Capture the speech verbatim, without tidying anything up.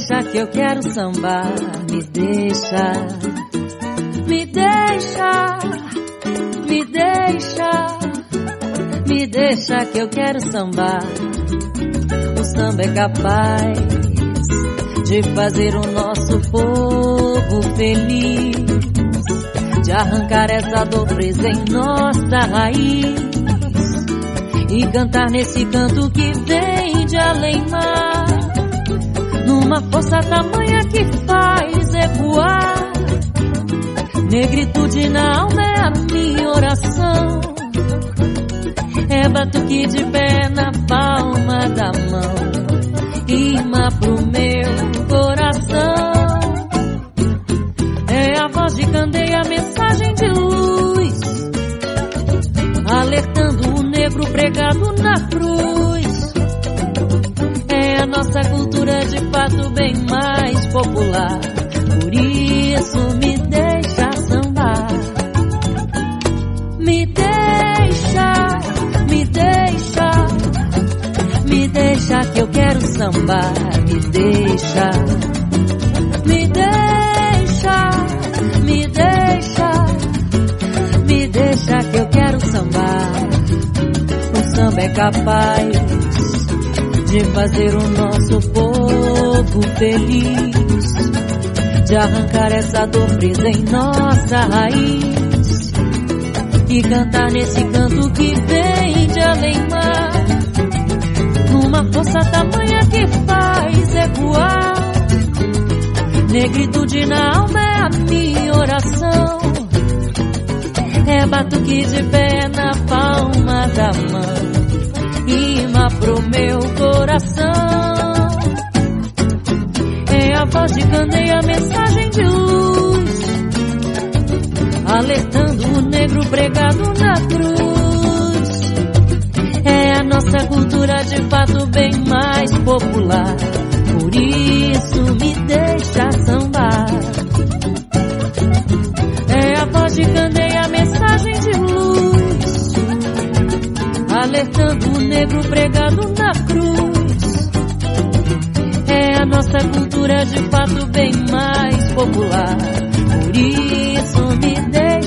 deixa que eu quero sambar, me deixa, me deixa, me deixa, me deixa que eu quero sambar. O samba é capaz de fazer o nosso povo feliz, de arrancar essa dor presa em nossa raiz e cantar nesse canto que vem de além-mar, numa força tamanha que faz ecoar. Negritude na alma é a minha oração, é batuque de pé na palma da mão, rima pro meu coração. É a voz de candeia, mensagem de luz, alertando o negro pregado na cruz. É a nossa cultura de fato bem mais popular, por isso me deixa sambar. Me deixa, me deixa, me deixa que eu quero sambar. Me deixa, me deixa, me deixa, me deixa que eu quero sambar. O samba é capaz de fazer o nosso povo feliz, de arrancar essa dor presa em nossa raiz e cantar nesse canto que vem de além-mar, numa força tamanha que faz ecoar. Negritude na alma é a minha oração, é batuque de pé na palma da mão, rima pro meu coração. É a voz de candeia, mensagem de luz, alertando o negro pregado na cruz. É a nossa cultura de fato bem mais popular, por isso me deixa sambar. É a voz de candeia, mensagem de luz, alertando o negro pregado na cruz. É a nossa cultura de fato bem mais popular, por isso me deixa